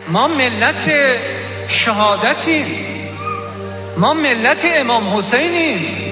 ما ملت شهادتیم، ما ملت امام حسینیم.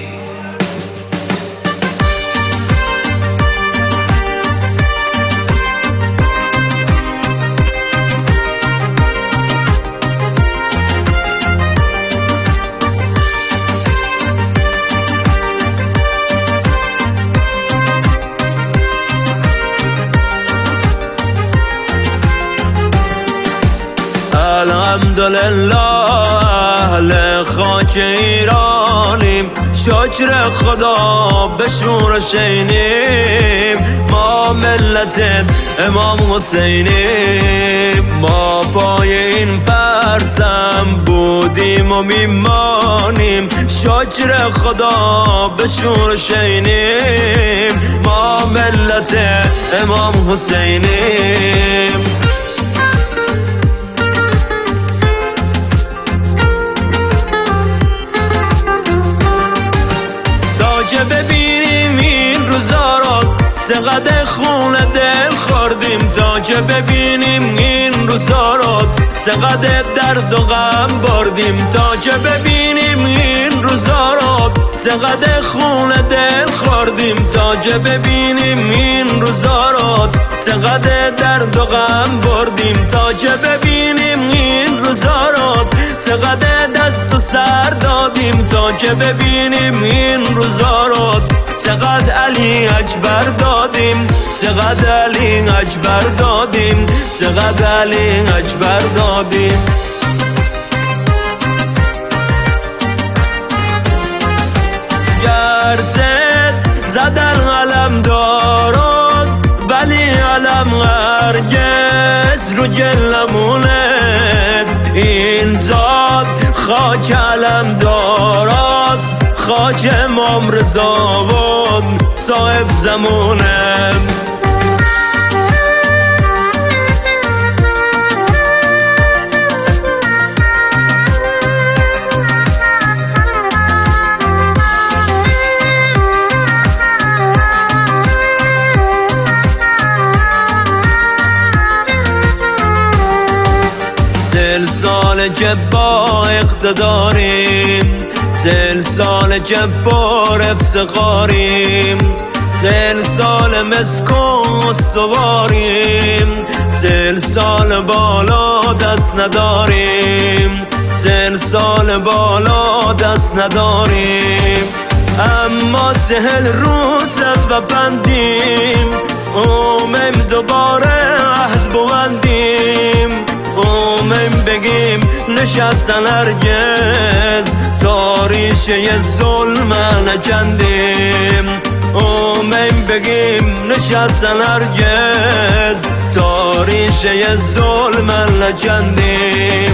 الحمدلله اهل خاک ایرانیم، شکر خدا به شور شینیم. ما ملت امام حسینیم، ما پای این پرچم بودیم و میمانیم. شکر خدا به شور شینیم، ما ملت امام حسینیم. که ببینیم این روزا رو چقدر خون دل خوردیم، تا که ببینیم این روزا رو چقدر درد و غم بردیم، تا که ببینیم این روزا رو چقدر خون دل خوردیم، تا که ببینیم این روزا رو چقدر درد و غم بردیم، تا که ببینیم این روزا رو چقدر دست و سر دادیم، تا که ببینیم این روزا رو چقدر علی اکبر دادیم، چقدر علی اکبر دادیم، چقدر علی اکبر دادیم. گرچه زدن علم دارد ولی علم هرگز رو گل نمونه. اینجا خاک علم داراست، خاک امام رضا و صاحب زمونه. سال که با اقتداریم، 40 سال که پر افتخاریم، 40 سال مسک و استواریم، 40 سال بالا دست نداریم، 40 سال بالا دست نداریم. اما 40 روز و بندیم، اومیم دوباره عهد ببندیم، اومیم بگیم نشستن هرگز تاریشه ظلم نکندیم، اومیم بگیم نشستن هرگز تاریشه ظلم نکندیم.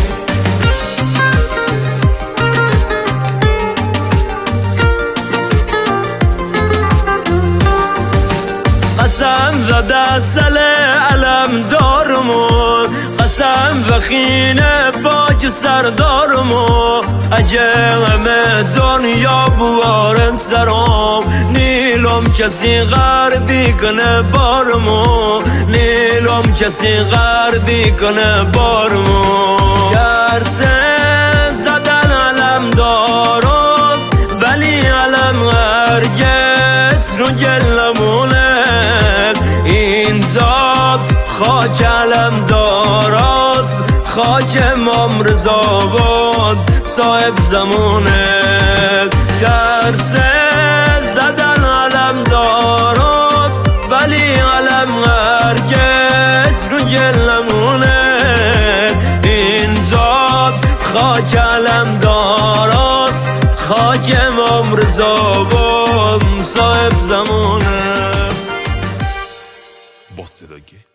قسم زده سل علم دارمون، قسم و خینه پاک سردارمو. اگه همه دنیا بوارن سرم، نیلم کسی غردی کنه بارمو، نیلم کسی غردی کنه بارمو. گرچه زدن علم دارم ولی علم هرگز رو گل نمونه. اینجا خاک علم داراست، خاک امام رضا و صاحب زمونه. گرچه زدن علم دارم ولی علم هرگز رو گل نمونه. اینجا خاک علم داراست، خاک امام رضا و صاحب زمونه. با صدای